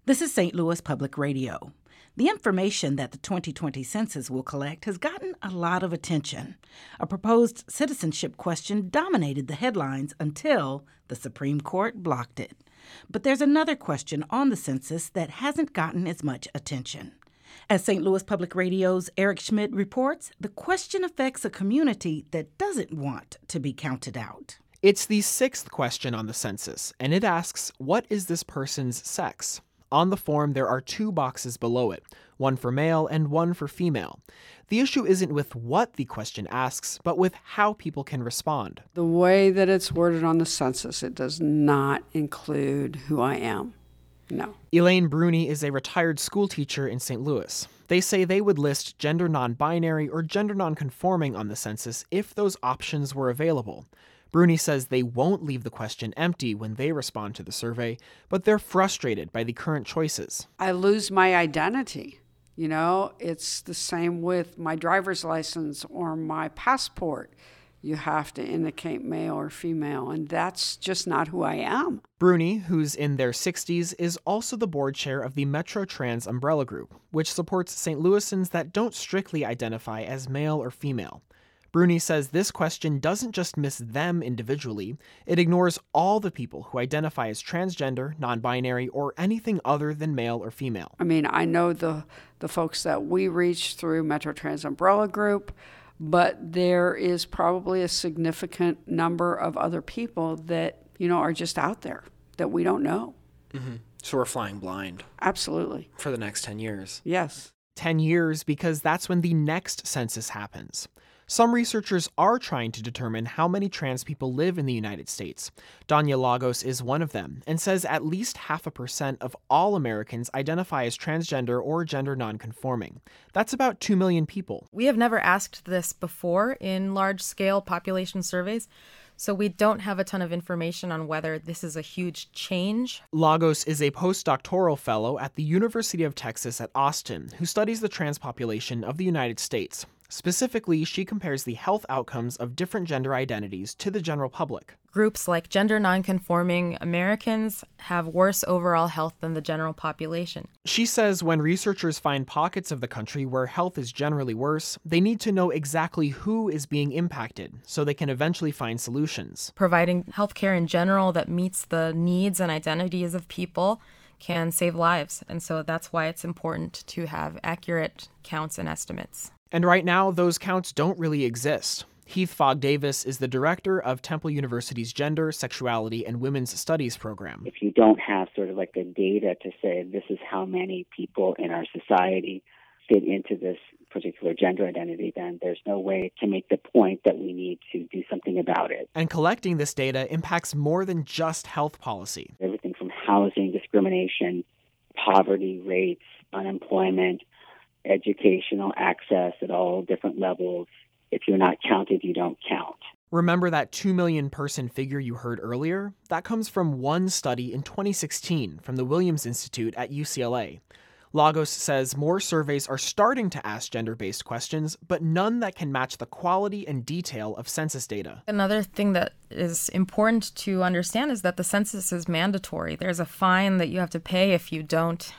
This is St. Louis Public Radio. The information that the 2020 census will collect has gotten a lot of attention. A proposed citizenship question dominated the headlines until the Supreme Court blocked it. But there's another question on the census that hasn't gotten as much attention. As St. Louis Public Radio's Eric Schmidt reports, the question affects a community that doesn't want to be counted out. It's the sixth question on the census, and it asks, what is this person's sex? On the form, there are two boxes below it, one for male and one for female. The issue isn't with what the question asks, but with how people can respond. The way that it's worded on the census, it does not include who I am. No. Elaine Bruni is a retired school teacher in St. Louis. They say they would list gender non-binary or gender non-conforming on the census if those options were available. Bruni says they won't leave the question empty when they respond to the survey, but they're frustrated by the current choices. I lose my identity. You know, it's the same with my driver's license or my passport. You have to indicate male or female, and that's just not who I am. Bruni, who's in their 60s, is also the board chair of the Metro Trans Umbrella Group, which supports St. Louisans that don't strictly identify as male or female. Bruni says this question doesn't just miss them individually, it ignores all the people who identify as transgender, non-binary, or anything other than male or female. I mean, I know the folks that we reach through Metro Trans Umbrella Group, but there is probably a significant number of other people that, you know, are just out there that we don't know. Mm-hmm. So we're flying blind. Absolutely. For the next 10 years. Yes. 10 years because that's when the next census happens. Some researchers are trying to determine how many trans people live in the United States. Danya Lagos is one of them and says at least 0.5% of all Americans identify as transgender or gender nonconforming. That's about 2 million people. We have never asked this before in large-scale population surveys, so we don't have a ton of information on whether this is a huge change. Lagos is a postdoctoral fellow at the University of Texas at Austin who studies the trans population of the United States. Specifically, she compares the health outcomes of different gender identities to the general public. Groups like gender nonconforming Americans have worse overall health than the general population. She says when researchers find pockets of the country where health is generally worse, they need to know exactly who is being impacted so they can eventually find solutions. Providing healthcare in general that meets the needs and identities of people can save lives, and so that's why it's important to have accurate counts and estimates. And right now, those counts don't really exist. Heath Fogg Davis is the director of Temple University's Gender, Sexuality, and Women's Studies program. If you don't have sort of like the data to say this is how many people in our society fit into this particular gender identity, then there's no way to make the point that we need to do something about it. And collecting this data impacts more than just health policy. Everything from housing, discrimination, poverty rates, unemployment, educational access at all different levels. If you're not counted, you don't count. Remember that 2 million person figure you heard earlier? That comes from one study in 2016 from the Williams Institute at UCLA. Lagos says more surveys are starting to ask gender-based questions, but none that can match the quality and detail of census data. Another thing that is important to understand is that the census is mandatory. There's a fine that you have to pay if you don't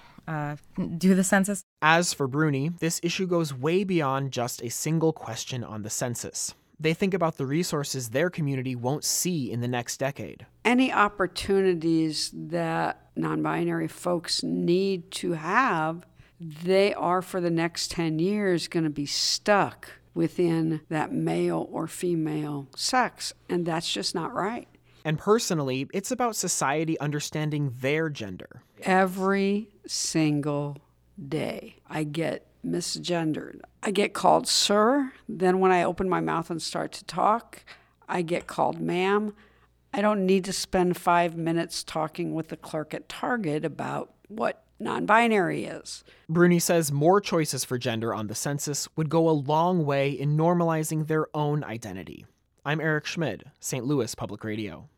do the census. As for Bruni, this issue goes way beyond just a single question on the census. They think about the resources their community won't see in the next decade. Any opportunities that non-binary folks need to have, they are for the next 10 years going to be stuck within that male or female sex, and that's just not right. And personally, it's about society understanding their gender. Every single day, I get misgendered. I get called sir. Then when I open my mouth and start to talk, I get called ma'am. I don't need to spend 5 minutes talking with the clerk at Target about what non-binary is. Bruni says more choices for gender on the census would go a long way in normalizing their own identity. I'm Eric Schmidt, St. Louis Public Radio.